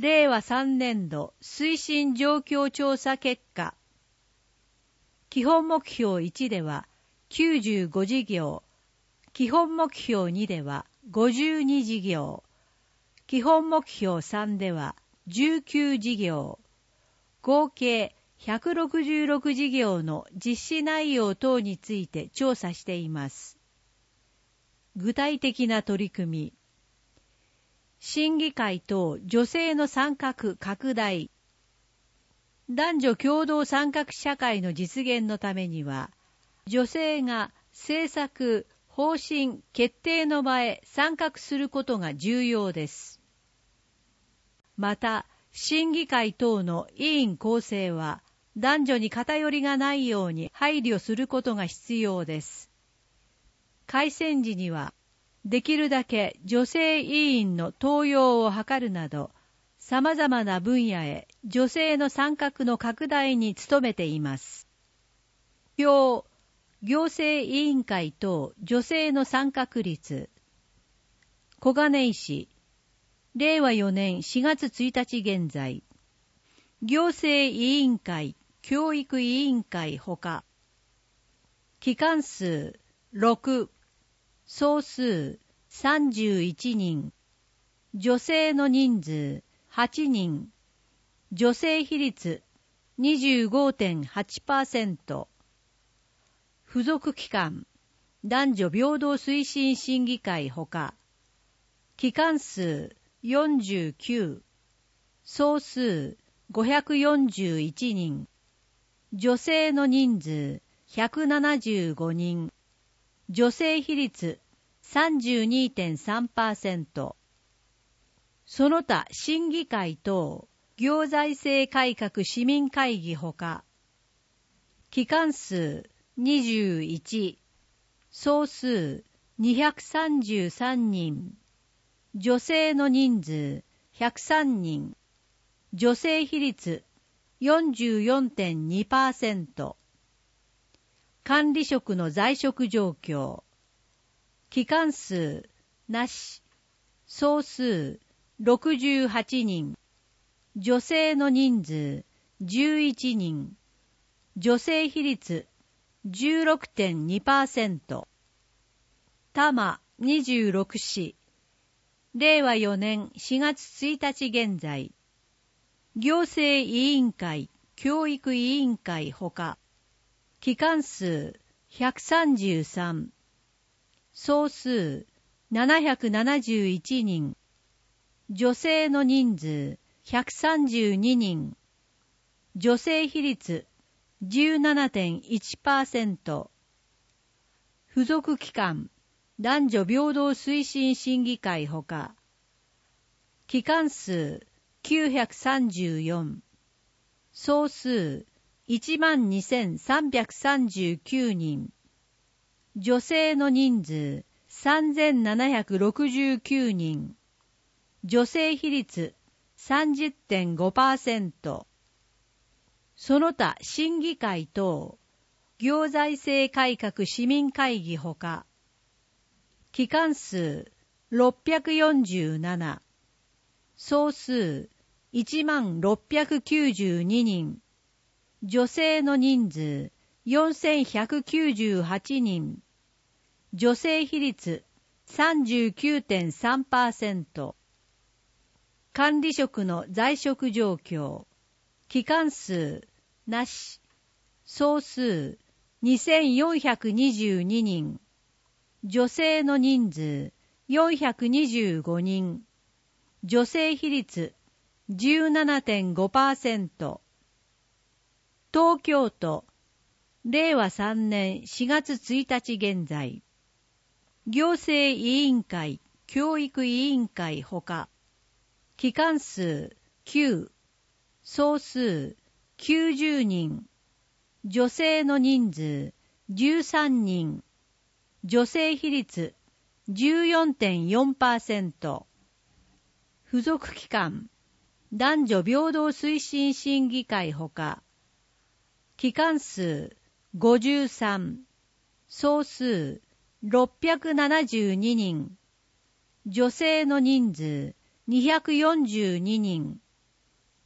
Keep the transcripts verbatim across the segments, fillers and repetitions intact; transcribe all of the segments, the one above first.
れいわさんねんど推進状況調査結果、基本目標いちではきゅうじゅうごじぎょう、基本目標にではごじゅうにじぎょう、基本目標さんではじゅうきゅうじぎょう、合計ひゃくろくじゅうろくじぎょうの実施内容等について調査しています。具体的な取り組み、審議会等女性の参画拡大、男女共同参画社会の実現のためには、女性が政策、方針、決定の場へ参画することが重要です。また、審議会等の委員構成は、男女に偏りがないように配慮することが必要です。改選時には、できるだけ女性委員の登用を図るなど、様々な分野へ女性の参画の拡大に努めています。表、行政委員会等女性の参画率。小金井市、れいわよねんしがつついたち現在、行政委員会、教育委員会ほか、機関数ろく、総数さんじゅういちにん、女性の人数はちにん、女性比率 にじゅうごてんはちパーセント、付属機関、男女平等推進審議会ほか、機関数よんじゅうきゅう、総数ごひゃくよんじゅういちにん、女性の人数ひゃくななじゅうごにん、女性比率 さんじゅうにてんさんパーセント、その他審議会等行財政改革市民会議ほか、機関数にじゅういち、総数にひゃくさんじゅうさんにん、女性の人数ひゃくさんにん、女性比率 よんじゅうよんてんにパーセント、管理職の在職状況、機関数なし、総数ろくじゅうはちにん、女性の人数じゅういちにん、女性比率 じゅうろくてんにパーセント、多摩にじゅうろくし、れいわよねんしがつついたち現在、行政委員会、教育委員会ほか、機関数ひゃくさんじゅうさん、総数ななひゃくななじゅういちにん、女性の人数ひゃくさんじゅうににん、女性比率 じゅうななてんいちパーセント、付属機関、男女平等推進審議会ほか、機関数きゅうひゃくさんじゅうよん、総数いちまんにせんさんびゃくさんじゅうきゅうにん、女性の人数さんぜんななひゃくろくじゅうきゅうにん、女性比率 さんじゅってんごパーセント、その他審議会等行財政改革市民会議ほか、機関数ろっぴゃくよんじゅうなな、総数いちまんろっぴゃくきゅうじゅうににん、女性の人数よんせんひゃくきゅうじゅうはちにん、女性比率 さんじゅうきゅうてんさんパーセント、管理職の在職状況、機関数なし、総数にせんよんひゃくにじゅうににん、女性の人数よんひゃくにじゅうごにん、女性比率 じゅうななてんごパーセント、東京都、れいわさんねんしがつついたち現在、行政委員会、教育委員会ほか、機関数きゅう、総数きゅうじゅうにん、女性の人数じゅうさんにん、女性比率 じゅうよんてんよんパーセント、付属機関、男女平等推進審議会ほか、機関数ごじゅうさん、総数ろっぴゃくななじゅうににん、女性の人数にひゃくよんじゅうににん、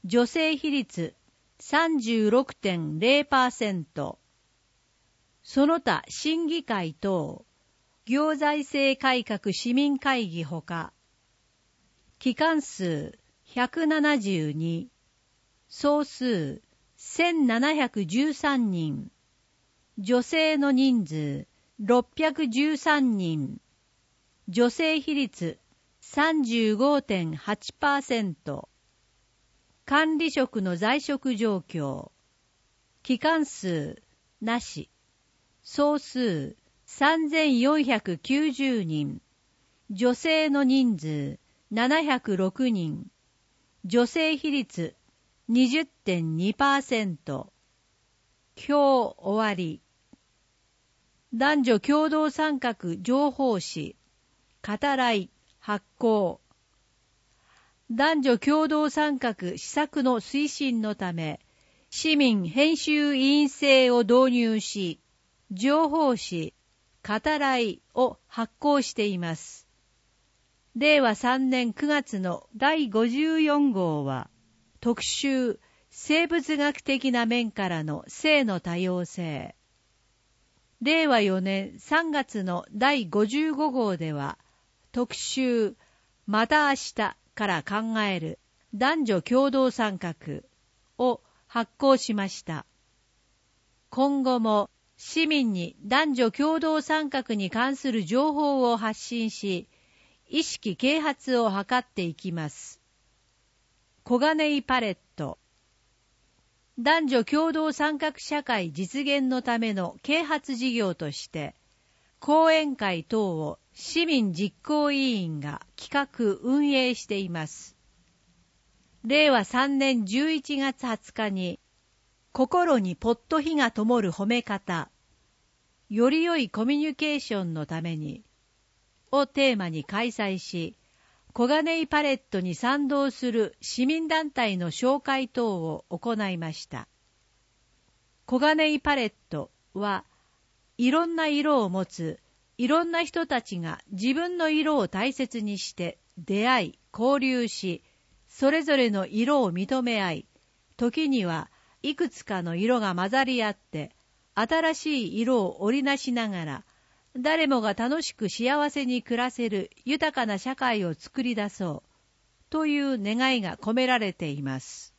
女性比率 さんじゅうろくてんゼロパーセント、その他審議会等、行財政改革市民会議ほか、機関数ひゃくななじゅうに、総数せんななひゃくじゅうさんにん、女性の人数ろっぴゃくじゅうさんにん、女性比率 さんじゅうごてんはちパーセント、管理職の在職状況、機関数なし、総数さんぜんよんひゃくきゅうじゅうにん、女性の人数ななひゃくろくにん、女性比率 にじゅってんにパーセント。今日終わり。男女共同参画情報誌、語らい、発行。男女共同参画施策の推進のため、市民編集委員制を導入し、情報誌、語らいを発行しています。れいわさんねんくがつのだいごじゅうよんごうは、特集、生物学的な面からの性の多様性。れいわよねんさんがつのだいごじゅうごごうでは、特集、また明日から考える男女共同参画を発行しました。今後も市民に男女共同参画に関する情報を発信し、意識啓発を図っていきます。小金井パレット。男女共同参画社会実現のための啓発事業として、講演会等を市民実行委員が企画運営しています。れいわさんねんじゅういちがつはつかに、心にぽっと火が灯る褒め方、より良いコミュニケーションのために、をテーマに開催し、小金井パレットに賛同する市民団体の紹介等を行いました。小金井パレットは、いろんな色を持つ、いろんな人たちが自分の色を大切にして出会い、交流し、それぞれの色を認め合い、時にはいくつかの色が混ざり合って、新しい色を織りなしながら、誰もが楽しく幸せに暮らせる豊かな社会を作り出そうという願いが込められています。